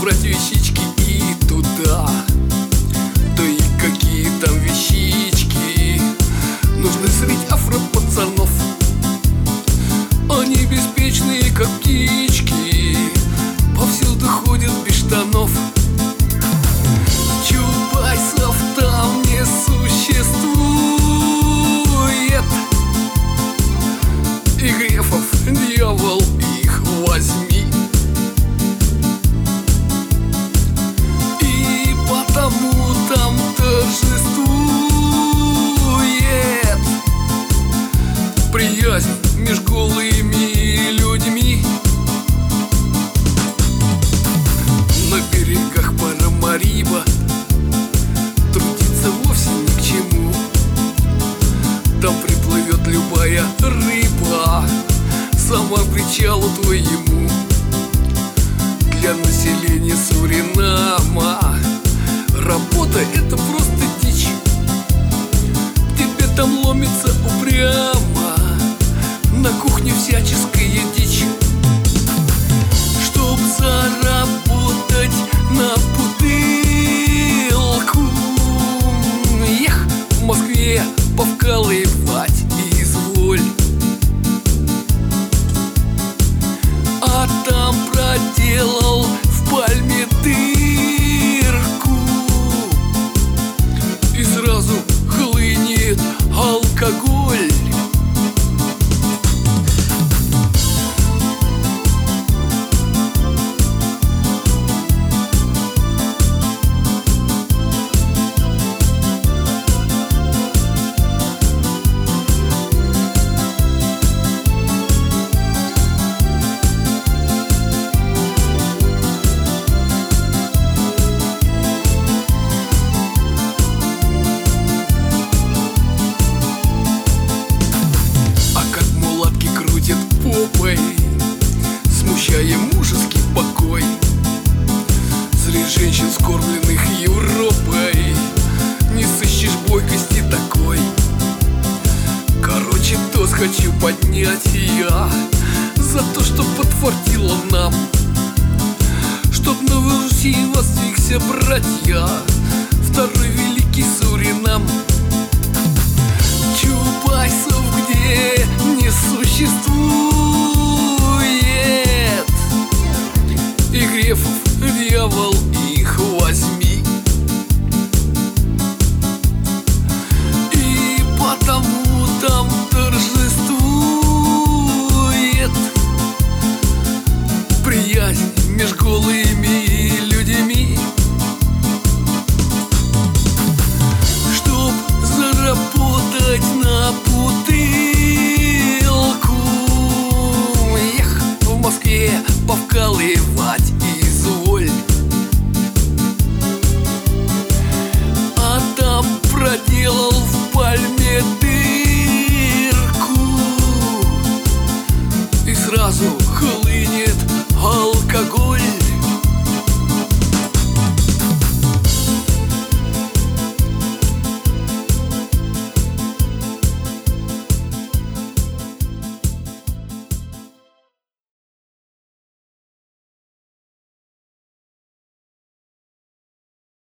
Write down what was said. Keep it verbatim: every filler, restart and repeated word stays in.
собрать вещички и туда. Да и какие там вещички, нужно среди афро-пацанов. Они беспечные, как птички, повсюду ходят без штанов. Чубайсов там не существует, и Грефов, дьявол, их возьми. И потому там торжествует приязнь меж голыми людьми. На берегах Парамариба трудиться вовсе ни к чему. Там приплывет любая рыба сама к причалу твоему. Для населения Суринама работа — это просто дичь. Тебе там ломится упрямо на кухне всяческая дичь. Чтоб заработать на бутылку, эх, в Москве повкалывать изволь. А там проделал в пальме дырку, и сразу хлынет алкоголь. Попой, смущая мужеский покой, среди женщин, скормленных Европой, не сыщешь бойкости такой. Короче, тост хочу поднять я за то, что подфартило нам, чтоб на Руси воздвигся, братья, второй великий Суринам. Чубайсов где не существует, и Грефов, дьявол, их возьми.